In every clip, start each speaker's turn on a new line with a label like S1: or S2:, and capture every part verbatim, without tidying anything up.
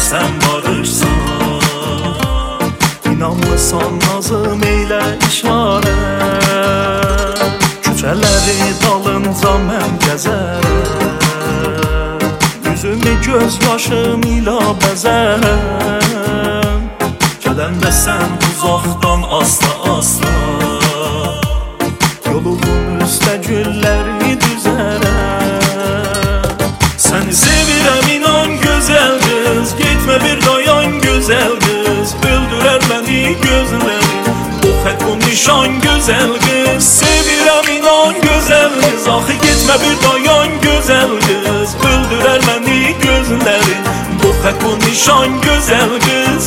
S1: sən barışsan. İnanmısan nazım eylə işarə, küçələri dalınca mən gəzərəm, üzümü göz yaşım ilə bəzərəm. Gələndə sən uzaqdan asta-asta, yolumun üstə gülləri düzərəm. Səni sevirəm inan gözəl qız, getmə bir dayan gözəl qız, öldürər məni gözləri bu xət bu nişan gözəl qız. Sevirəm inan gözəl qız, axı getmə bir dayan gözəl qız, öldürər məni gözləri bu xət bu nişan gözəl qız.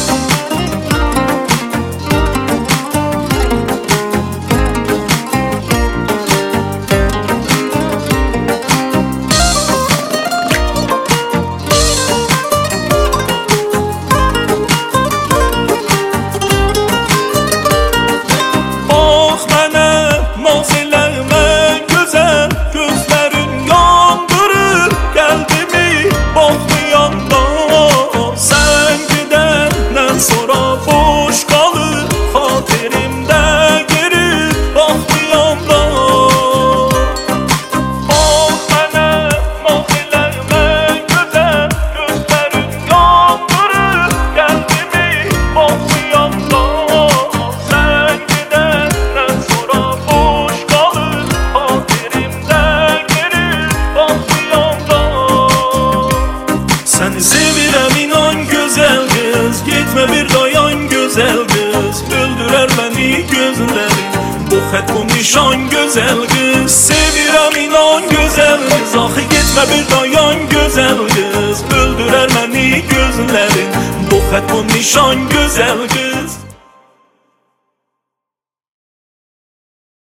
S1: Səni sevirəm inan gözəl qız, getmə bir dayan gözəl qız, öldürər məni gözləri bu xət bu nişan gözəl qız. Sevirəm inan gözəl qız, axı getmə bir dayan gözəl qız, öldürər məni gözləri bu xət bu nişan gözəl qız.